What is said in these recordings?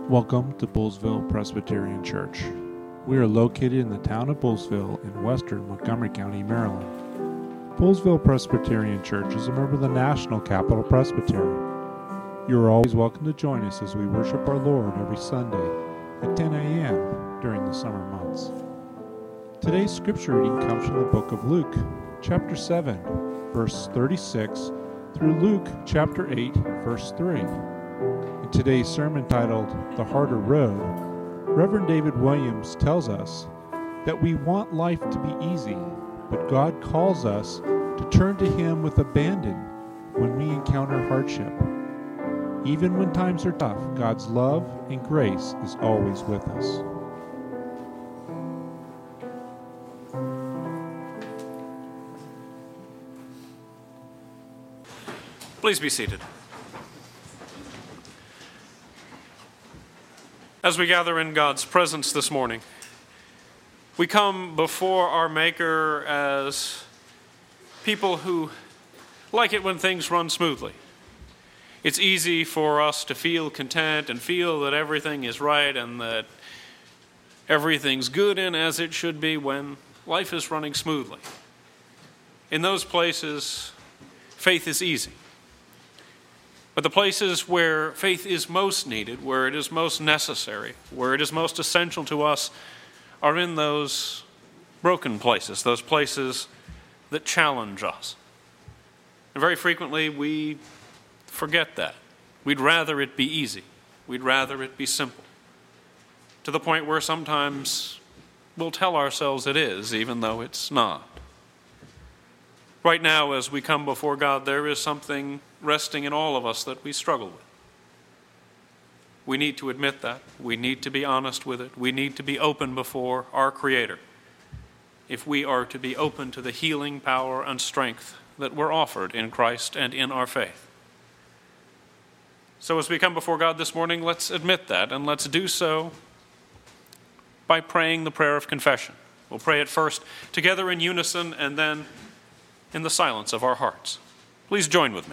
Welcome to Bullsville Presbyterian Church. We are located in the town of Bullsville in western Montgomery County, Maryland. Bullsville Presbyterian Church is a member of the National Capital Presbytery. You are always welcome to join us as we worship our Lord every Sunday at 10 a.m. during the summer months. Today's scripture reading comes from the book of Luke, chapter 7, verse 36, through Luke chapter 8, verse 3. In today's sermon titled, The Harder Road, Reverend David Williams tells us that we want life to be easy, but God calls us to turn to Him with abandon when we encounter hardship. Even when times are tough, God's love and grace is always with us. Please be seated. As we gather in God's presence this morning, we come before our Maker as people who like it when things run smoothly. It's easy for us to feel content and feel that everything is right and that everything's good and as it should be when life is running smoothly. In those places, faith is easy. But the places where faith is most needed, where it is most necessary, where it is most essential to us, are in those broken places, those places that challenge us. And very frequently we forget that. We'd rather it be easy. We'd rather it be simple. To the point where sometimes we'll tell ourselves it is, even though it's not. Right now, as we come before God, there is something resting in all of us that we struggle with. We need to admit that. We need to be honest with it. We need to be open before our Creator if we are to be open to the healing power and strength that we're offered in Christ and in our faith. So as we come before God this morning, let's admit that, and let's do so by praying the prayer of confession. We'll pray it first together in unison and then in the silence of our hearts. Please join with me.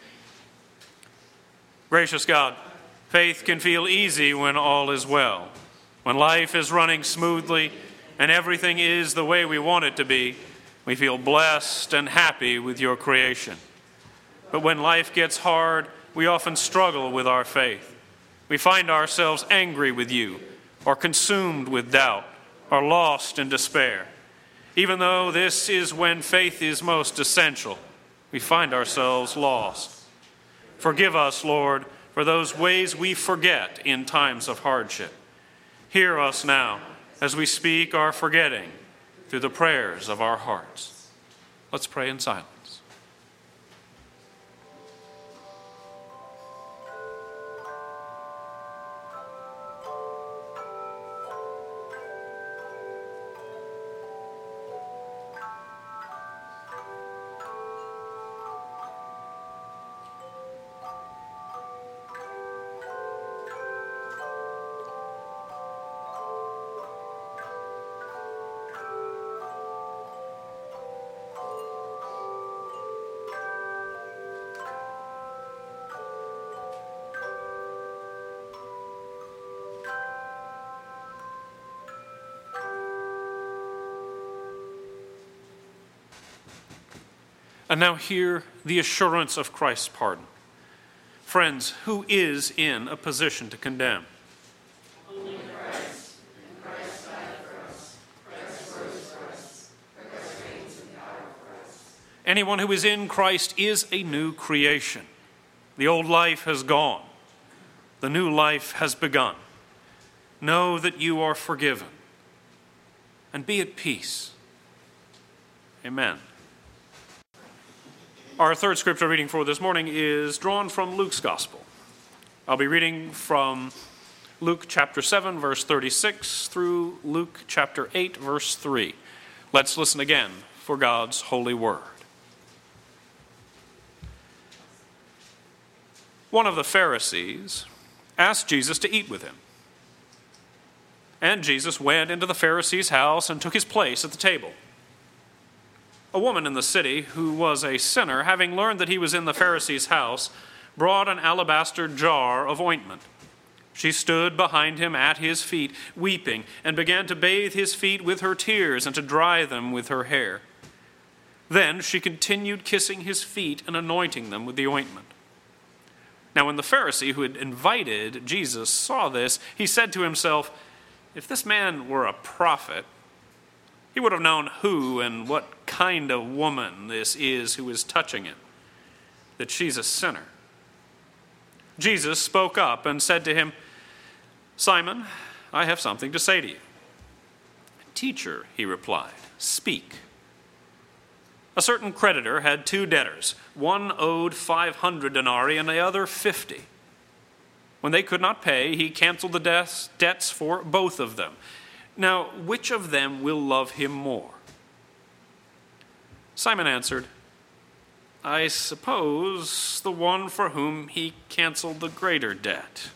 Gracious God, faith can feel easy when all is well. When life is running smoothly and everything is the way we want it to be, we feel blessed and happy with your creation. But when life gets hard, we often struggle with our faith. We find ourselves angry with you, or consumed with doubt, or lost in despair. Even though this is when faith is most essential, we find ourselves lost. Forgive us, Lord, for those ways we forget in times of hardship. Hear us now as we speak our forgetting through the prayers of our hearts. Let's pray in silence. And now hear the assurance of Christ's pardon. Friends, who is in a position to condemn? Only Christ, and Christ died for us. Christ rose for us. Christ reigns in power for us. Anyone who is in Christ is a new creation. The old life has gone. The new life has begun. Know that you are forgiven. And be at peace. Amen. Our third scripture reading for this morning is drawn from Luke's Gospel. I'll be reading from Luke chapter 7, verse 36 through Luke chapter 8, verse 3. Let's listen again for God's holy word. One of the Pharisees asked Jesus to eat with him. And Jesus went into the Pharisee's house and took his place at the table. A woman in the city, who was a sinner, having learned that he was in the Pharisee's house, brought an alabaster jar of ointment. She stood behind him at his feet, weeping, and began to bathe his feet with her tears and to dry them with her hair. Then she continued kissing his feet and anointing them with the ointment. Now when the Pharisee who had invited Jesus saw this, he said to himself, "If this man were a prophet, he would have known who and what kind of woman this is who is touching him, that she's a sinner." Jesus spoke up and said to him, "Simon, I have something to say to you." "Teacher," he replied, "speak." A certain creditor had 2 debtors. One owed 500 denarii and the other 50. When they could not pay, he canceled the debts for both of them. Now, which of them will love him more? Simon answered, "I suppose the one for whom he canceled the greater debt."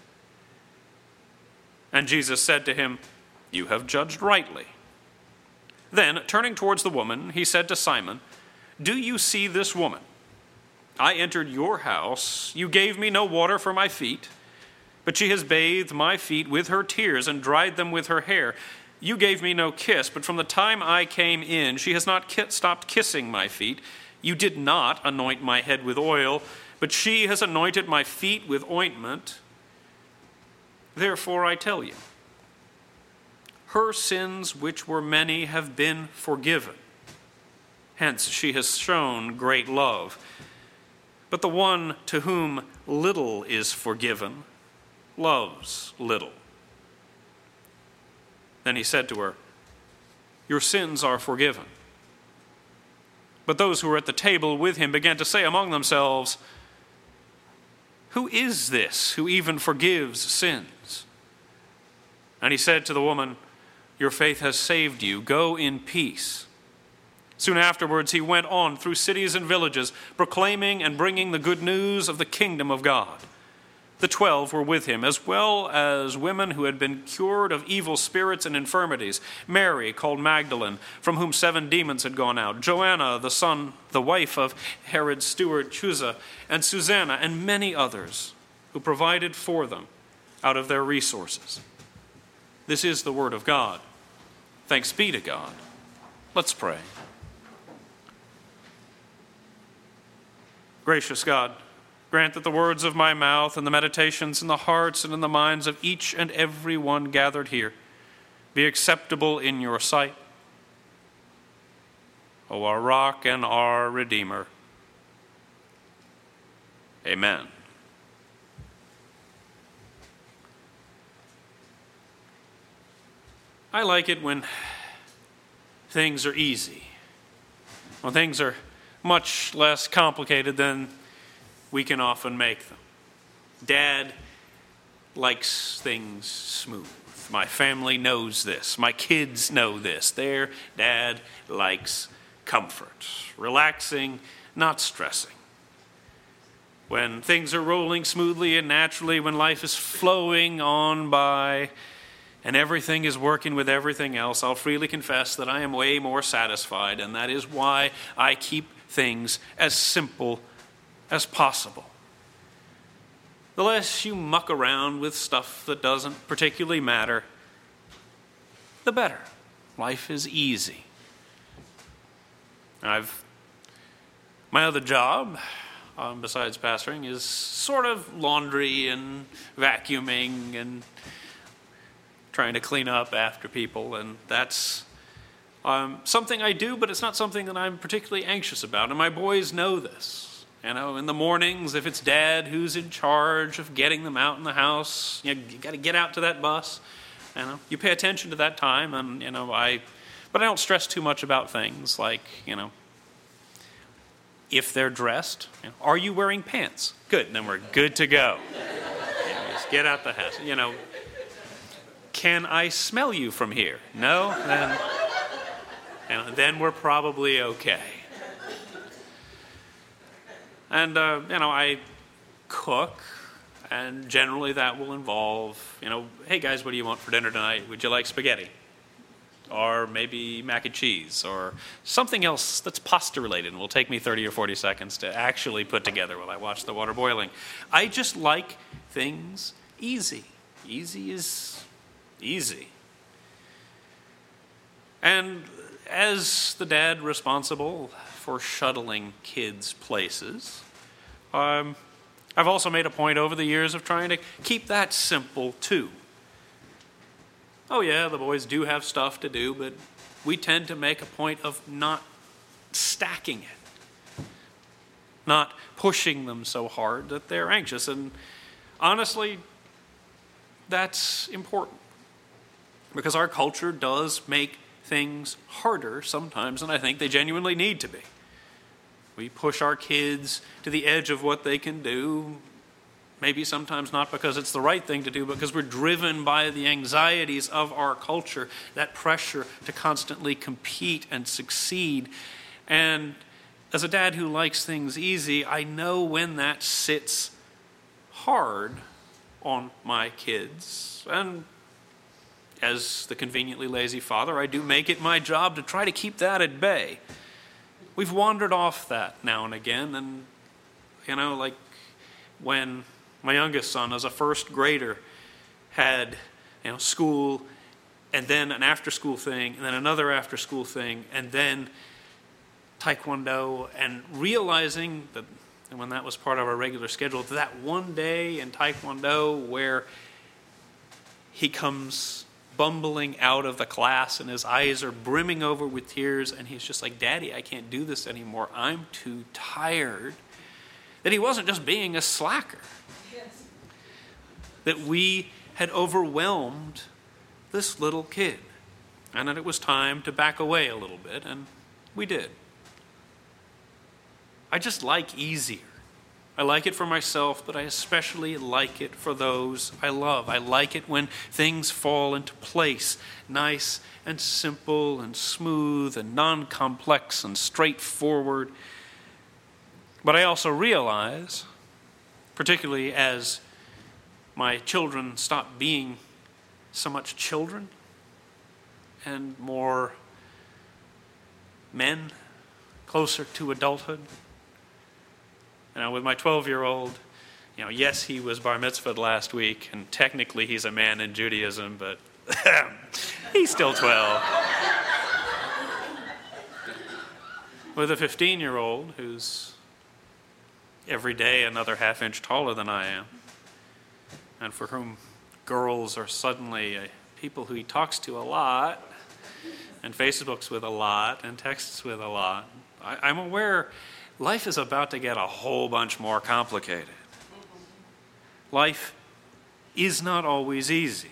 And Jesus said to him, "You have judged rightly." Then, turning towards the woman, he said to Simon, "Do you see this woman? I entered your house. You gave me no water for my feet, but she has bathed my feet with her tears and dried them with her hair. You gave me no kiss, but from the time I came in, she has not stopped kissing my feet. You did not anoint my head with oil, but she has anointed my feet with ointment. Therefore I tell you, her sins, which were many, have been forgiven. Hence she has shown great love. But the one to whom little is forgiven loves little." Then he said to her, "Your sins are forgiven." But those who were at the table with him began to say among themselves, "Who is this who even forgives sins?" And he said to the woman, "Your faith has saved you. Go in peace." Soon afterwards he went on through cities and villages, proclaiming and bringing the good news of the kingdom of God. The 12 were with him, as well as women who had been cured of evil spirits and infirmities: Mary, called Magdalene, from whom 7 demons had gone out; Joanna, the wife of Herod's steward Chuza, and Susanna, and many others who provided for them out of their resources. This is the word of God. Thanks be to God. Let's pray. Gracious God, grant that the words of my mouth and the meditations in the hearts and in the minds of each and every one gathered here be acceptable in your sight, O our rock and our Redeemer. Amen. I like it when things are easy, when things are much less complicated than we can often make them. Dad likes things smooth. My family knows this. My kids know this. Their dad likes comfort, relaxing, not stressing. When things are rolling smoothly and naturally, when life is flowing on by and everything is working with everything else, I'll freely confess that I am way more satisfied, and that is why I keep things as simple as possible. The less you muck around with stuff that doesn't particularly matter, the better. Life is easy. My other job, besides pastoring, is sort of laundry and vacuuming and trying to clean up after people, and that's something I do, but it's not something that I'm particularly anxious about, and my boys know this. In the mornings, if it's Dad who's in charge of getting them out in the house, you got to get out to that bus. You pay attention to that time, and but I don't stress too much about things like if they're dressed. Are you wearing pants? Good, then we're good to go. Just get out the house. Can I smell you from here? No, then we're probably okay. And, I cook, and generally that will involve, hey guys, what do you want for dinner tonight? Would you like spaghetti? Or maybe mac and cheese, or something else that's pasta related, and will take me 30 or 40 seconds to actually put together while I watch the water boiling. I just like things easy. Easy is easy. And as the dad responsible for shuttling kids places, I've also made a point over the years of trying to keep that simple too. Oh yeah, the boys do have stuff to do, but we tend to make a point of not stacking it, not pushing them so hard that they're anxious. And honestly, that's important, because our culture does make things harder sometimes than I think they genuinely need to be. We push our kids to the edge of what they can do, maybe sometimes not because it's the right thing to do, but because we're driven by the anxieties of our culture, that pressure to constantly compete and succeed. And as a dad who likes things easy, I know when that sits hard on my kids. And as the conveniently lazy father, I do make it my job to try to keep that at bay. We've wandered off that now and again, and like when my youngest son, as a first grader, had school, and then an after-school thing, and then another after-school thing, and then Taekwondo, and realizing that when that was part of our regular schedule, that one day in Taekwondo where he comes bumbling out of the class and his eyes are brimming over with tears, and he's just like, "Daddy, I can't do this anymore. I'm too tired." That he wasn't just being a slacker. Yes. That we had overwhelmed this little kid, and that it was time to back away a little bit, and we did. I just like easier. I like it for myself, but I especially like it for those I love. I like it when things fall into place, nice and simple and smooth and non-complex and straightforward. But I also realize, particularly as my children stop being so much children and more men, closer to adulthood. With my 12-year-old, yes, he was bar mitzvahed last week, and technically he's a man in Judaism, but he's still 12. With a 15-year-old who's every day another half-inch taller than I am, and for whom girls are suddenly people who he talks to a lot, and Facebooks with a lot, and texts with a lot, I'm aware life is about to get a whole bunch more complicated. Life is not always easy.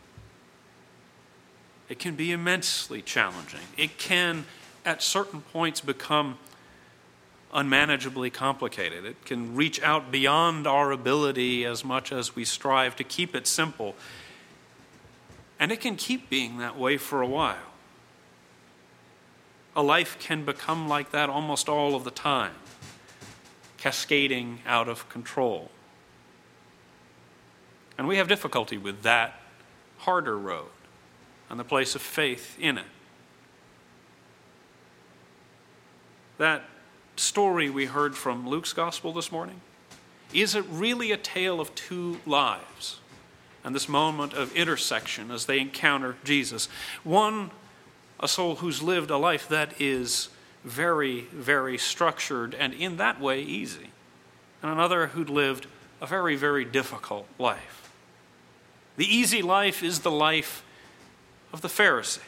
It can be immensely challenging. It can, at certain points, become unmanageably complicated. It can reach out beyond our ability as much as we strive to keep it simple. And it can keep being that way for a while. A life can become like that almost all of the time, cascading out of control. And we have difficulty with that harder road and the place of faith in it. That story we heard from Luke's gospel this morning, is it really a tale of two lives and this moment of intersection as they encounter Jesus? One, a soul who's lived a life that is very, very structured and in that way easy. And another who'd lived a very, very difficult life. The easy life is the life of the Pharisee.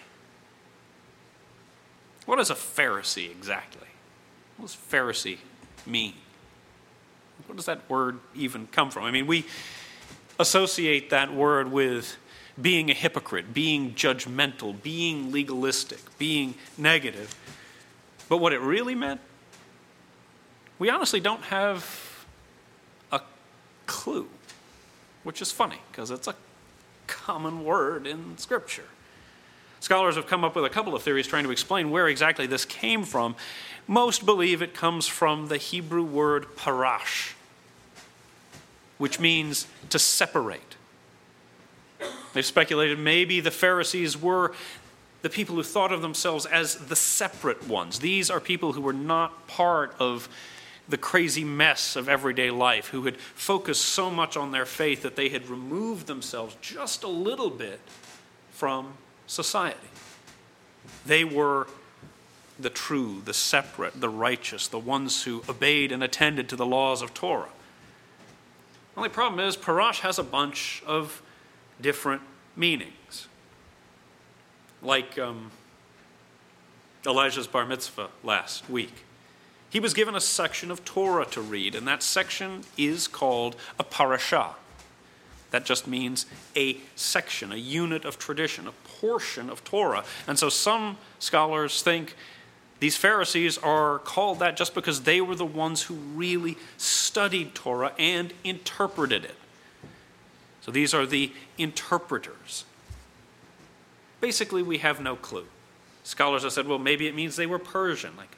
What is a Pharisee exactly? What does Pharisee mean? Where does that word even come from? We associate that word with being a hypocrite, being judgmental, being legalistic, being negative. But what it really meant, we honestly don't have a clue, which is funny because it's a common word in Scripture. Scholars have come up with a couple of theories trying to explain where exactly this came from. Most believe it comes from the Hebrew word parash, which means to separate. They've speculated maybe the Pharisees were the people who thought of themselves as the separate ones. These are people who were not part of the crazy mess of everyday life, who had focused so much on their faith that they had removed themselves just a little bit from society. They were the true, the separate, the righteous, the ones who obeyed and attended to the laws of Torah. The only problem is Parash has a bunch of different meanings. Like Elijah's bar mitzvah last week. He was given a section of Torah to read, and that section is called a parashah. That just means a section, a unit of tradition, a portion of Torah. And so some scholars think these Pharisees are called that just because they were the ones who really studied Torah and interpreted it. So these are the interpreters. Basically, we have no clue. Scholars have said, well, maybe it means they were Persian, like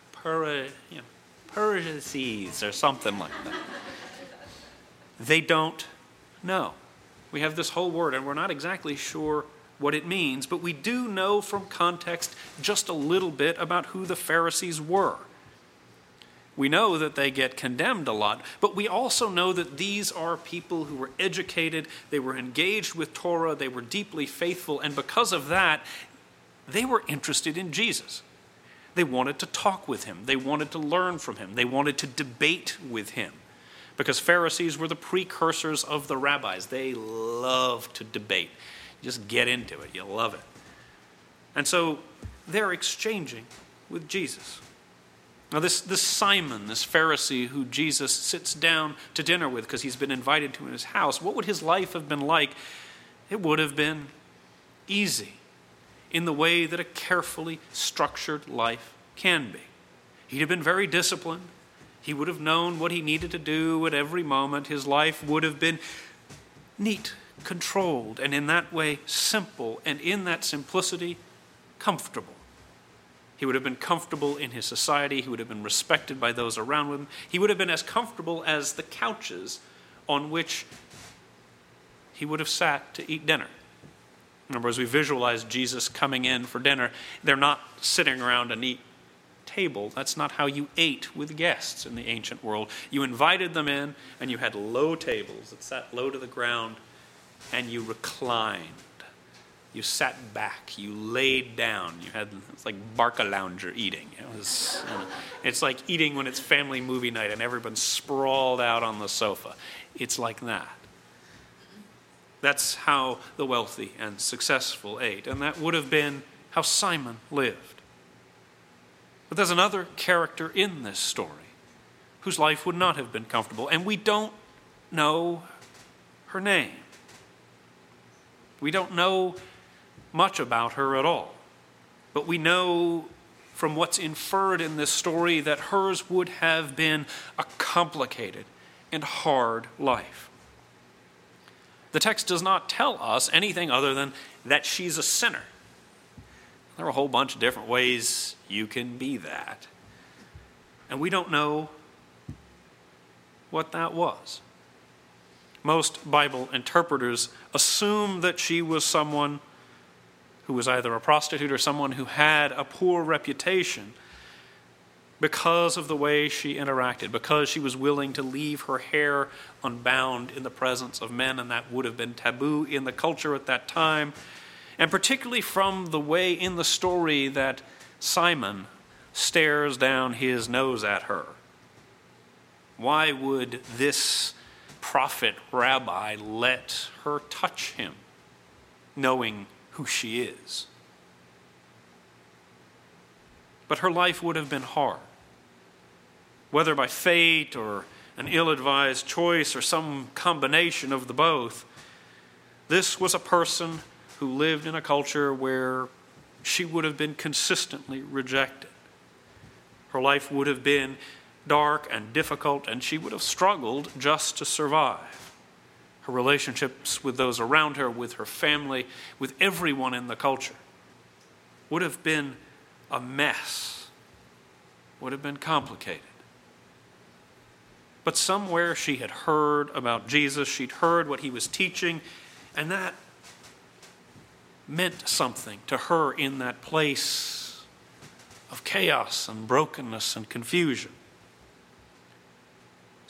Persices or something like that. They don't know. We have this whole word, and we're not exactly sure what it means, but we do know from context just a little bit about who the Pharisees were. We know that they get condemned a lot, but we also know that these are people who were educated, they were engaged with Torah, they were deeply faithful, and because of that, they were interested in Jesus. They wanted to talk with him, they wanted to learn from him, they wanted to debate with him. Because Pharisees were the precursors of the rabbis. They love to debate. You just get into it. You love it. And so they're exchanging with Jesus. Now this Simon, this Pharisee who Jesus sits down to dinner with because he's been invited to his house, what would his life have been like? It would have been easy in the way that a carefully structured life can be. He'd have been very disciplined. He would have known what he needed to do at every moment. His life would have been neat, controlled, and in that way simple, and in that simplicity, comfortable. He would have been comfortable in his society. He would have been respected by those around him. He would have been as comfortable as the couches on which he would have sat to eat dinner. Remember, as we visualize Jesus coming in for dinner, they're not sitting around a neat table. That's not how you ate with guests in the ancient world. You invited them in, and you had low tables that sat low to the ground, and you reclined. You sat back. You laid down. It's like Barca Lounger eating. It's like eating when it's family movie night and everyone's sprawled out on the sofa. It's like that. That's how the wealthy and successful ate, and that would have been how Simon lived. But there's another character in this story whose life would not have been comfortable, and we don't know her name. We don't know much about her at all, but we know from what's inferred in this story that hers would have been a complicated and hard life. The text does not tell us anything other than that she's a sinner. There are a whole bunch of different ways you can be that. And we don't know what that was. Most Bible interpreters assume that she was someone who was either a prostitute or someone who had a poor reputation because of the way she interacted, because she was willing to leave her hair unbound in the presence of men, and that would have been taboo in the culture at that time. And particularly from the way in the story that Simon stares down his nose at her. Why would this prophet rabbi let her touch him, knowing who she is? But her life would have been hard. Whether by fate or an ill-advised choice or some combination of the both, this was a person who lived in a culture where she would have been consistently rejected. Her life would have been dark and difficult, and she would have struggled just to survive. Her relationships with those around her, with her family, with everyone in the culture, would have been a mess, would have been complicated. But somewhere she had heard about Jesus, she'd heard what he was teaching, and that meant something to her in that place of chaos and brokenness and confusion.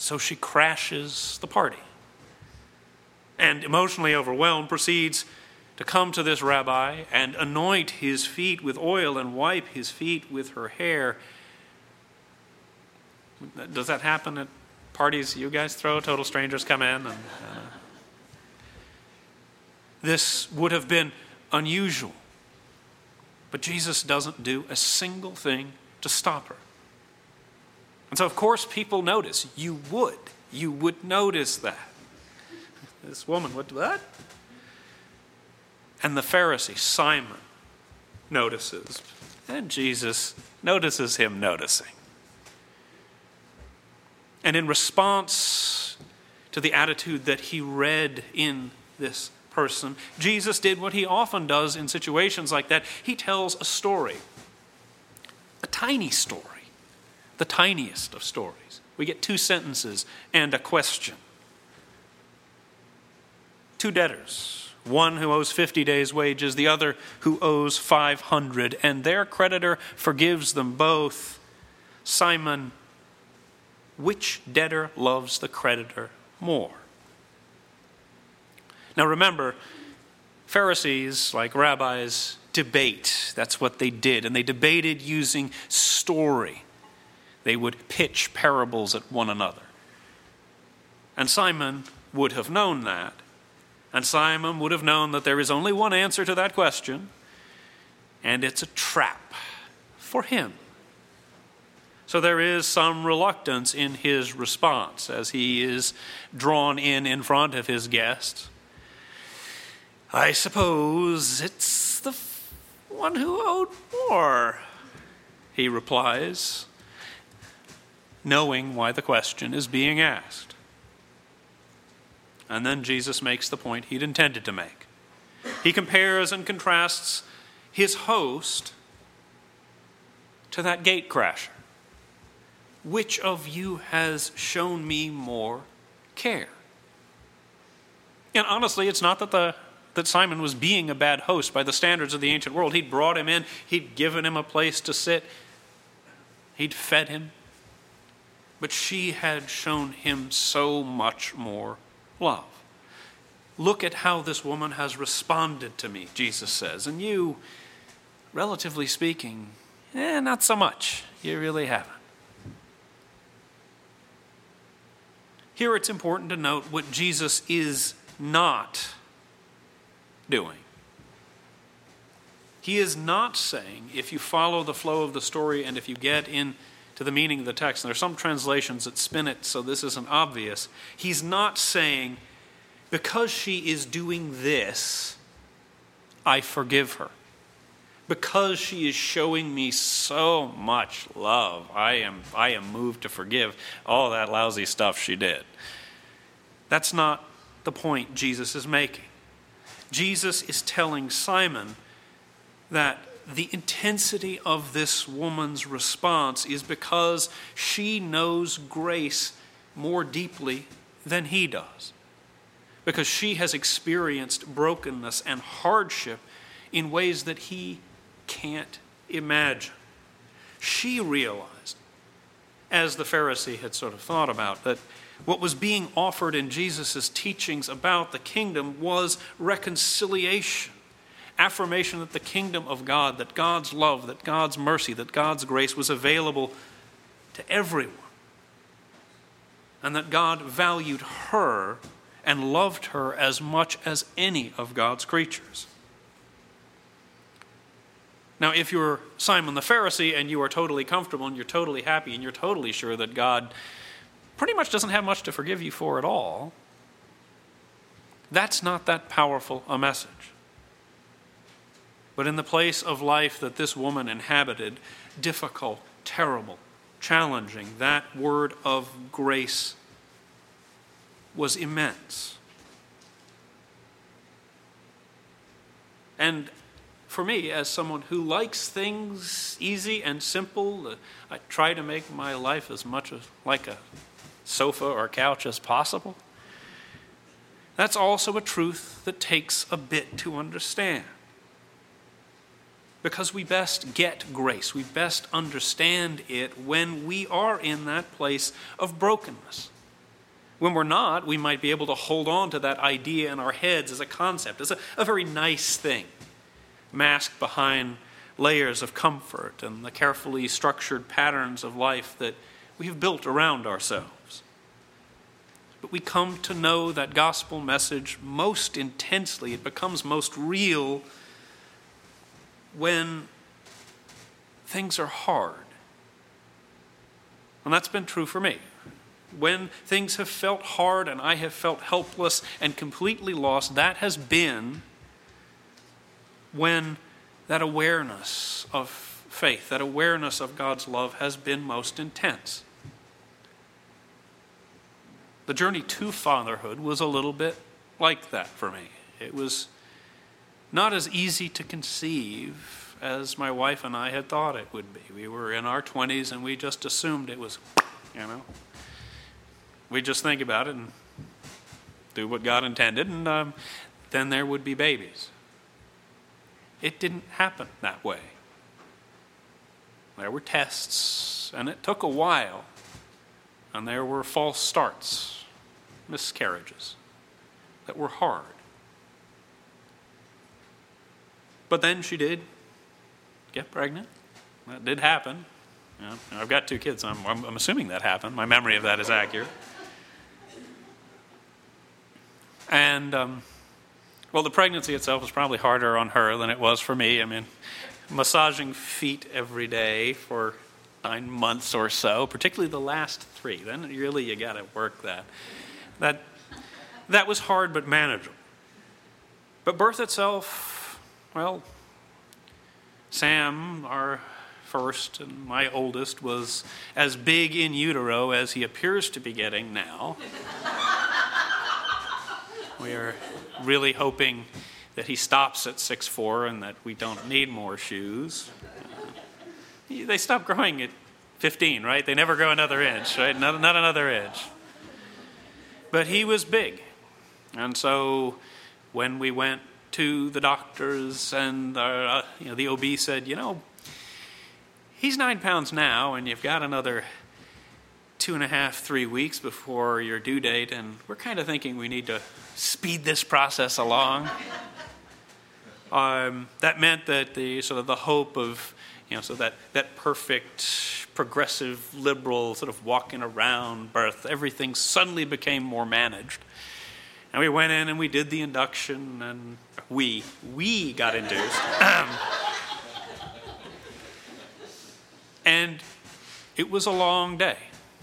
So she crashes the party and, emotionally overwhelmed, proceeds to come to this rabbi and anoint his feet with oil and wipe his feet with her hair. Does that happen at parties you guys throw? Total strangers come in and this would have been unusual. But Jesus doesn't do a single thing to stop her. And so, of course, people notice. You would notice that. This woman, what? And the Pharisee, Simon, notices. And Jesus notices him noticing. And in response to the attitude that he read in this person, Jesus did what he often does in situations like that. He tells a story, a tiny story, the tiniest of stories. We get 2 sentences and a question. 2 debtors, one who owes 50 days' wages, the other who owes 500, and their creditor forgives them both. Simon, which debtor loves the creditor more? Now remember, Pharisees, like rabbis, debate. That's what they did. And they debated using story. They would pitch parables at one another. And Simon would have known that. And Simon would have known that there is only one answer to that question, and it's a trap for him. So there is some reluctance in his response as he is drawn in front of his guests. I suppose it's the one who owed more, he replies, knowing why the question is being asked. And then Jesus makes the point he'd intended to make. He compares and contrasts his host to that gate crasher. Which of you has shown me more care? And honestly, it's not that Simon was being a bad host by the standards of the ancient world. He'd brought him in, he'd given him a place to sit, he'd fed him. But she had shown him so much more love. Look at how this woman has responded to me, Jesus says. And you, relatively speaking, not so much. You really haven't. Here it's important to note what Jesus is not doing. He is not saying, if you follow the flow of the story and if you get into the meaning of the text, and there are some translations that spin it so this isn't obvious, he's not saying, because she is doing this, I forgive her. Because she is showing me so much love, I am moved to forgive all that lousy stuff she did. That's not the point Jesus is making. Jesus is telling Simon that the intensity of this woman's response is because she knows grace more deeply than he does. Because she has experienced brokenness and hardship in ways that he can't imagine. She realized, as the Pharisee had sort of thought about, that what was being offered in Jesus' teachings about the kingdom was reconciliation, affirmation that the kingdom of God, that God's love, that God's mercy, that God's grace was available to everyone, and that God valued her and loved her as much as any of God's creatures. Now, if you're Simon the Pharisee and you are totally comfortable and you're totally happy and you're totally sure that God pretty much doesn't have much to forgive you for at all, that's not that powerful a message. But in the place of life that this woman inhabited, difficult, terrible, challenging, that word of grace was immense. And for me, as someone who likes things easy and simple, I try to make my life as much like a sofa or couch as possible. That's also a truth that takes a bit to understand. Because we best get grace, we best understand it when we are in that place of brokenness, When we're not, we might be able to hold on to that idea in our heads as a concept, as a very nice thing, masked behind layers of comfort and the carefully structured patterns of life that we have built around ourselves. But we come to know that gospel message most intensely. It becomes most real when things are hard. And that's been true for me. When things have felt hard and I have felt helpless and completely lost, that has been when that awareness of faith, that awareness of God's love has been most intense. The journey to fatherhood was a little bit like that for me. It was not as easy to conceive as my wife and I had thought it would be. We were in our 20s and we just assumed it was, we just think about it and do what God intended, and then there would be babies. It didn't happen that way. There were tests, and it took a while, and there were false starts, miscarriages that were hard. But then she did get pregnant. That did happen. I've got 2 kids. I'm assuming that happened. My memory of that is accurate. And, the pregnancy itself was probably harder on her than it was for me. I mean, massaging feet every day for 9 months or so, particularly the last 3. Then really you got to work that. That was hard but manageable. But birth itself, Sam, our first and my oldest, was as big in utero as he appears to be getting now. We are really hoping that he stops at 6'4" and that we don't need more shoes. They stop growing at 15, right? They never grow another inch, right? Not another inch. But he was big. And so when we went to the doctors and the OB said, he's 9 pounds now and you've got another 2.5, 3 weeks before your due date, and we're kind of thinking we need to speed this process along. That meant that the hope of, that perfect, progressive, liberal sort of walking around birth, everything suddenly became more managed. And we went in and we did the induction, and we got induced. And it was a long day.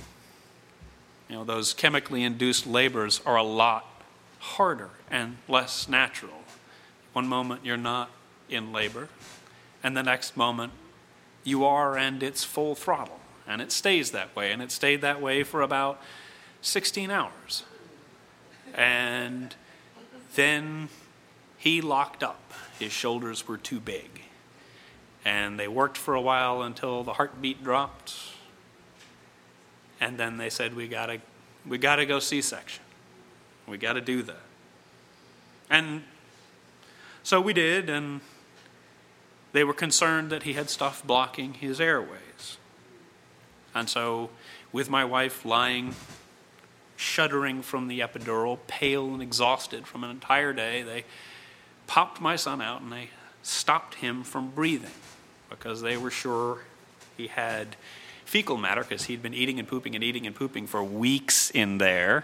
Those chemically induced labors are a lot harder and less natural. One moment you're not in labor, and the next moment you are, and it's full throttle. And it stays that way, and it stayed that way for about 16 hours. And then he locked up. His shoulders were too big. And they worked for a while until the heartbeat dropped. And then they said, we gotta go C-section. We gotta do that. And so we did, and they were concerned that he had stuff blocking his airways. And so with my wife lying, shuddering from the epidural, pale and exhausted from an entire day, they popped my son out and they stopped him from breathing because they were sure he had fecal matter because he'd been eating and pooping for weeks in there.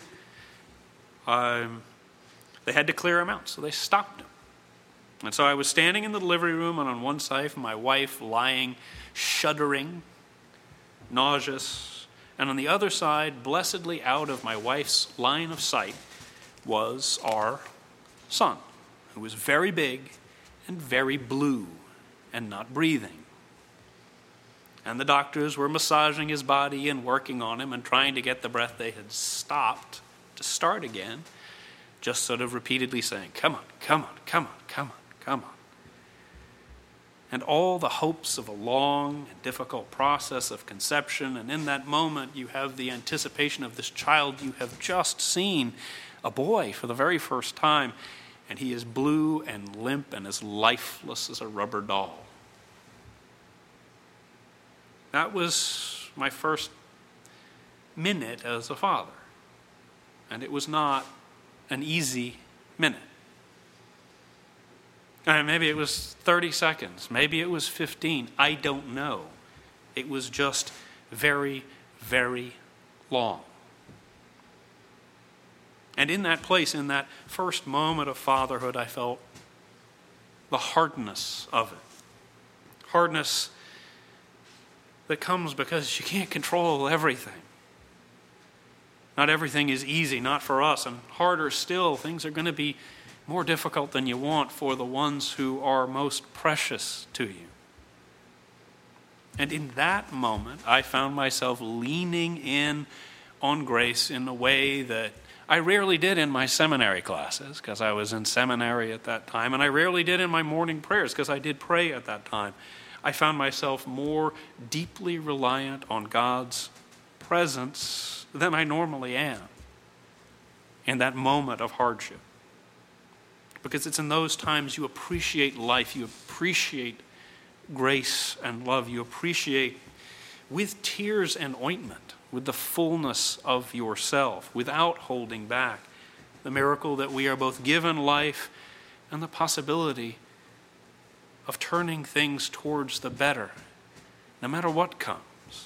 They had to clear him out, so they stopped him. And so I was standing in the delivery room, and on one side, my wife lying, shuddering, nauseous, and on the other side, blessedly out of my wife's line of sight, was our son, who was very big and very blue and not breathing. And the doctors were massaging his body and working on him and trying to get the breath they had stopped to start again, just sort of repeatedly saying, come on, come on, come on, come on, come on. And all the hopes of a long and difficult process of conception, and in that moment you have the anticipation of this child you have just seen, a boy for the very first time, and he is blue and limp and as lifeless as a rubber doll. That was my first minute as a father. And it was not an easy minute. And maybe it was 30 seconds. Maybe it was 15. I don't know. It was just very, very long. And in that place, in that first moment of fatherhood, I felt the hardness of it. Hardness that comes because you can't control everything. Not everything is easy, not for us. And harder still, things are going to be more difficult than you want for the ones who are most precious to you. And in that moment, I found myself leaning in on grace in a way that I rarely did in my seminary classes, because I was in seminary at that time, and I rarely did in my morning prayers, because I did pray at that time. I found myself more deeply reliant on God's presence than I normally am in that moment of hardship. Because it's in those times you appreciate life, you appreciate grace and love, you appreciate with tears and ointment, with the fullness of yourself, without holding back, the miracle that we are both given life and the possibility of turning things towards the better, no matter what comes.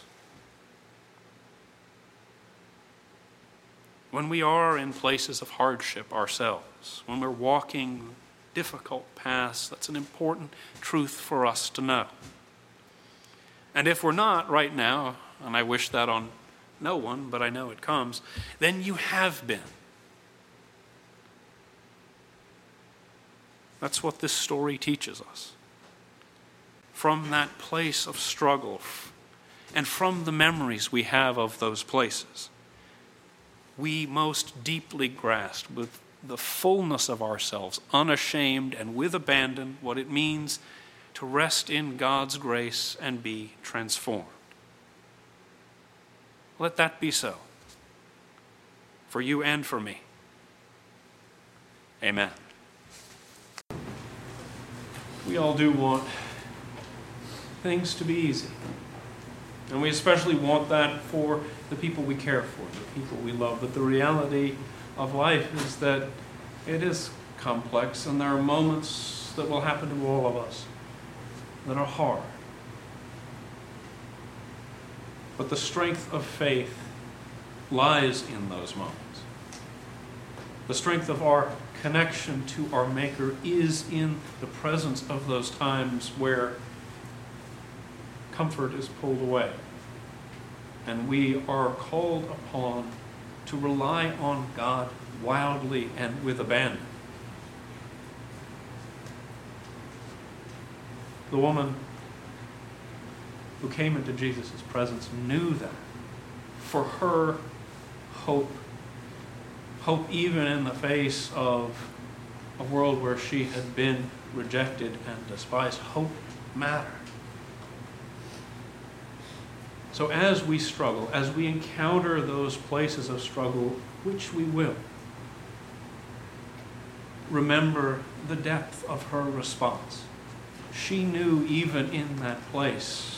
When we are in places of hardship ourselves, when we're walking difficult paths, that's an important truth for us to know. And if we're not right now, and I wish that on no one, but I know it comes, then you have been. That's what this story teaches us. From that place of struggle, and from the memories we have of those places, we most deeply grasp with the fullness of ourselves, unashamed and with abandon, what it means to rest in God's grace and be transformed. Let that be so, for you and for me. Amen. We all do want things to be easy. And we especially want that for the people we care for, the people we love. But the reality of life is that it is complex, and there are moments that will happen to all of us that are hard. But the strength of faith lies in those moments. The strength of our connection to our Maker is in the presence of those times where comfort is pulled away, and we are called upon to rely on God wildly and with abandon. The woman who came into Jesus' presence knew that. For her, hope even in the face of a world where she had been rejected and despised, hope mattered. So as we struggle, as we encounter those places of struggle, which we will, remember the depth of her response. She knew even in that place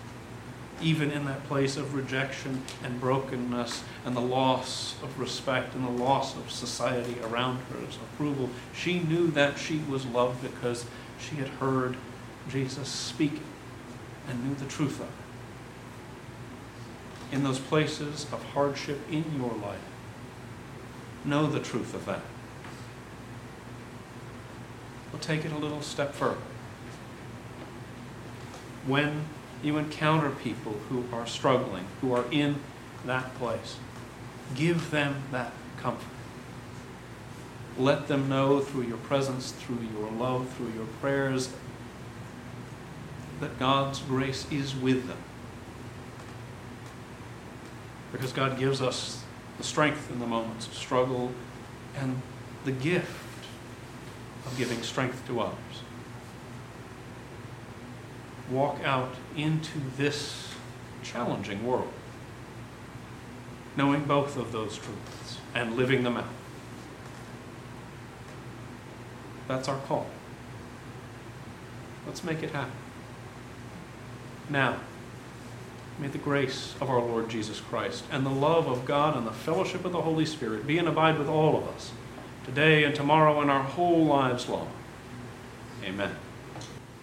of rejection and brokenness and the loss of respect and the loss of society around her's approval, she knew that she was loved because she had heard Jesus speaking and knew the truth of it. In those places of hardship in your life, know the truth of that. We'll take it a little step further. When you encounter people who are struggling, who are in that place, give them that comfort. Let them know through your presence, through your love, through your prayers, that God's grace is with them. Because God gives us the strength in the moments of struggle and the gift of giving strength to others. Walk out into this challenging world, knowing both of those truths and living them out. That's our call. Let's make it happen. Now, May the grace of our Lord Jesus Christ and the love of God and the fellowship of the Holy Spirit be and abide with all of us today and tomorrow and our whole lives long. Amen.